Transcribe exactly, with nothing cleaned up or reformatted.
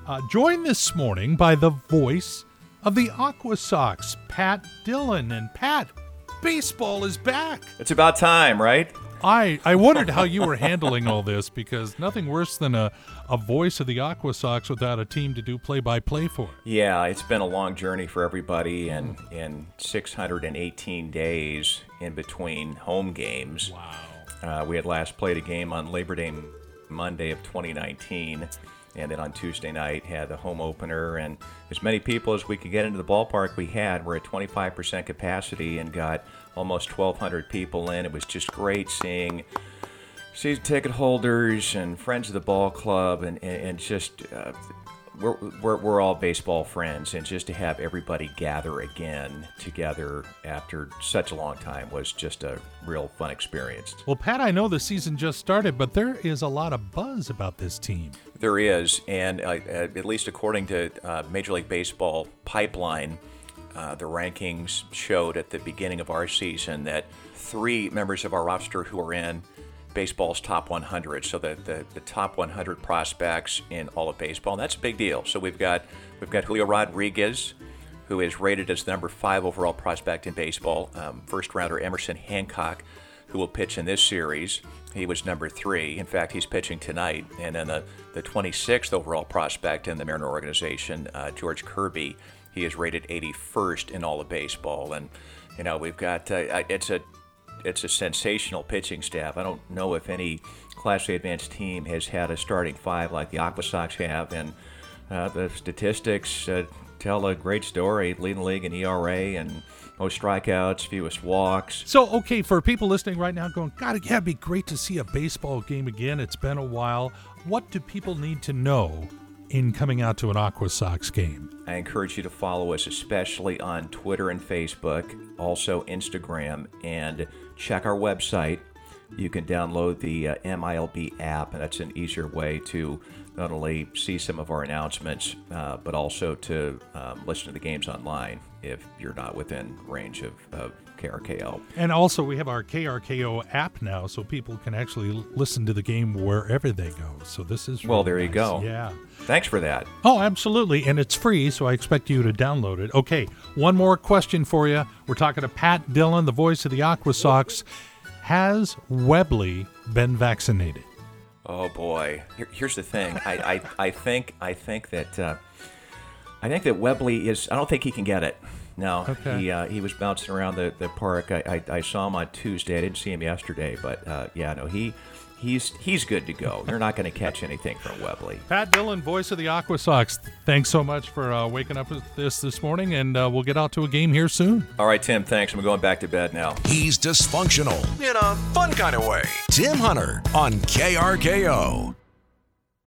Uh, joined this morning by the voice of the Aqua Sox, Pat Dillon. And Pat, baseball is back. It's about time, right? I, I wondered how you were handling all this, because nothing worse than a, a voice of the Aqua Sox without a team to do play-by-play for. Yeah, it's been a long journey for everybody, and in six hundred eighteen days in between home games. Wow. Uh, we had last played a game on Labor Day Monday of twenty nineteen, and then on Tuesday night had the home opener, and as many people as we could get into the ballpark we had. We're at twenty-five percent capacity and got almost twelve hundred people in. It was just great seeing season ticket holders and friends of the ball club, and, and, and just uh, we're, we're, we're all baseball friends, and just to have everybody gather again together after such a long time was just a real fun experience. Well, Pat, I know the season just started, but there is a lot of buzz about this team. There is, and uh, at least according to uh, Major League Baseball Pipeline, Uh, the rankings showed at the beginning of our season that three members of our roster who are in baseball's top one hundred, so the, the, the top one hundred prospects in all of baseball, and that's a big deal. So we've got we've got Julio Rodriguez, who is rated as the number five overall prospect in baseball. Um, first rounder Emerson Hancock, who will pitch in this series. He was number three. In fact, he's pitching tonight. And then the, the twenty-sixth overall prospect in the Mariner organization, uh, George Kirby. He is rated eighty-first in all of baseball, and you know we've got uh, it's a it's a sensational pitching staff. I don't know if any Class A advanced team has had a starting five like the Aqua Sox have, and uh, the statistics uh, tell a great story. Leading the league in E R A and most strikeouts, fewest walks. So, okay, for people listening right now going, God, yeah, it'd be great to see a baseball game again. It's been a while. What do people need to know in coming out to an Aqua Sox game? I encourage you to follow us, especially on Twitter and Facebook, also Instagram, and check our website. You can download the uh, M I L B app, and that's an easier way to not only see some of our announcements, uh, but also to um, listen to the games online if you're not within range of, of K R K O. And also we have our K R K O app now, so people can actually listen to the game wherever they go. So this is really Well, there you nice. go. Yeah. Thanks for that. Oh, absolutely. And it's free, so I expect you to download it. Okay, one more question for you. We're talking to Pat Dillon, the voice of the Aqua Sox. Has Webley been vaccinated? Oh boy! Here, here's the thing. I, I, I think I think that uh, I think that Webley is. I don't think he can get it. No, Okay. he uh, he was bouncing around the, the park. I, I I saw him on Tuesday. I didn't see him yesterday, but uh, yeah, no, he he's he's good to go. They're not going to catch anything from Webley. Pat Dillon, voice of the Aqua Sox. Thanks so much for uh, waking up with this this morning, and uh, we'll get out to a game here soon. All right, Tim. Thanks. I'm going back to bed now. He's dysfunctional in a fun kind of way. Tim Hunter on K R K O.